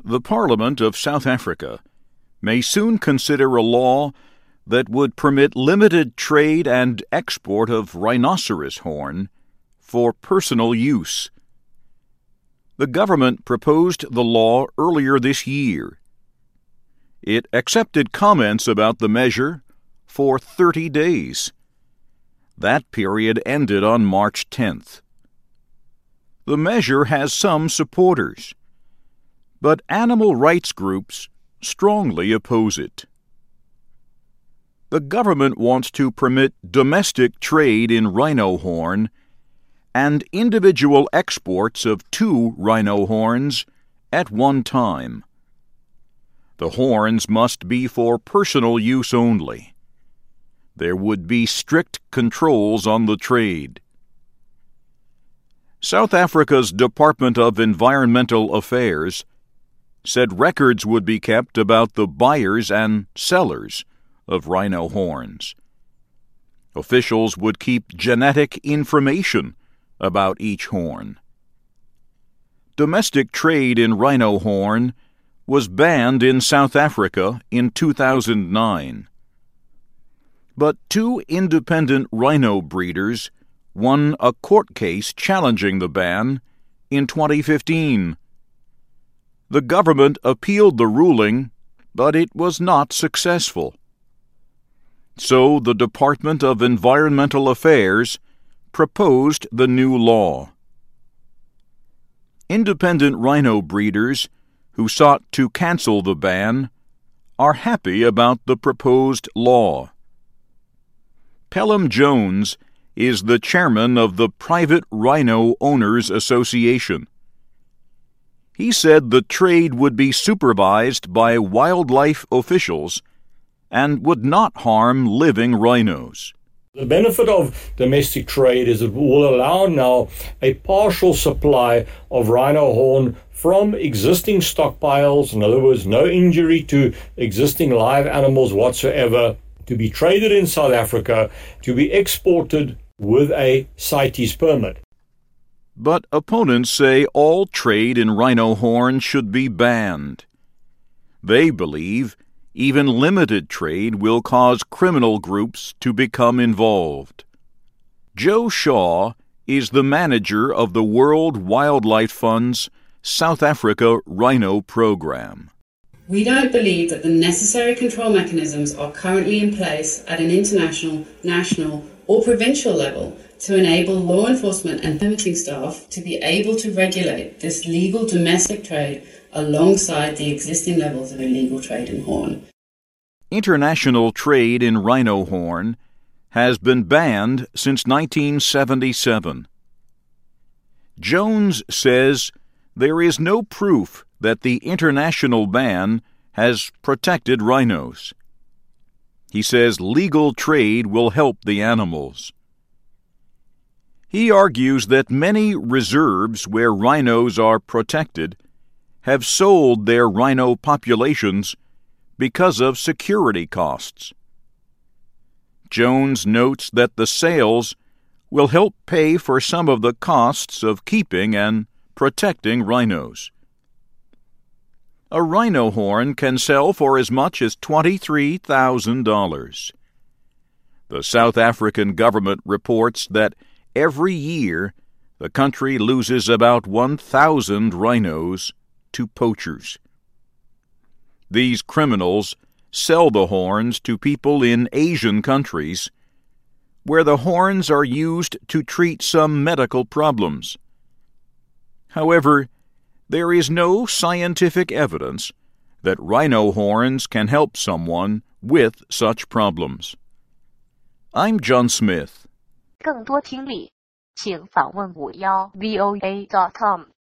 The Parliament of South Africa may soon consider a law that would permit limited trade and export of rhinoceros horn for personal use. The government proposed the law earlier this year. It accepted comments about the measure for 30 days. That period ended on March 10th. The measure has some supporters, but animal rights groups strongly oppose it. The government wants to permit domestic trade in rhino horn and individual exports of 2 rhino horns at one time. The horns must be for personal use only. There would be strict controls on the trade. South Africa's Department of Environmental Affairs said records would be kept about the buyers and sellers of rhino horns. Officials would keep genetic information about each horn. Domestic trade in rhino horn was banned in South Africa in 2009. But 2 independent rhino breeders won a court case challenging the ban in 2015. The government appealed the ruling, but it was not successful. So the Department of Environmental Affairs proposed the new law. Independent rhino breeders who sought to cancel the ban are happy about the proposed law. Pelham Jones is the chairman of the Private Rhino Owners Association. He said the trade would be supervised by wildlife officials and would not harm living rhinos. The benefit of domestic trade is it will allow now a partial supply of rhino horn from existing stockpiles, in other words, no injury to existing live animals whatsoever, to be traded in South Africa, to be exported with a CITES permit. But opponents say all trade in rhino horn should be banned. They believe even limited trade will cause criminal groups to become involved. Joe Shaw is the manager of the World Wildlife Fund's South Africa Rhino Program. We don't believe that the necessary control mechanisms are currently in place at an international, national, or provincial level to enable law enforcement and permitting staff to be able to regulate this legal domestic trade alongside the existing levels of illegal trade in horn. International trade in rhino horn has been banned since 1977. Jones says there is no proof that the international ban has protected rhinos. He says legal trade will help the animals. He argues that many reserves where rhinos are protected have sold their rhino populations because of security costs. Jones notes that the sales will help pay for some of the costs of keeping and protecting rhinos. A rhino horn can sell for as much as $23,000. The South African government reports that every year the country loses about 1,000 rhinos to poachers. These criminals sell the horns to people in Asian countries where the horns are used to treat some medical problems. However, there is no scientific evidence that rhino horns can help someone with such problems. I'm John Smith. 更多听力，请访问51voa.com。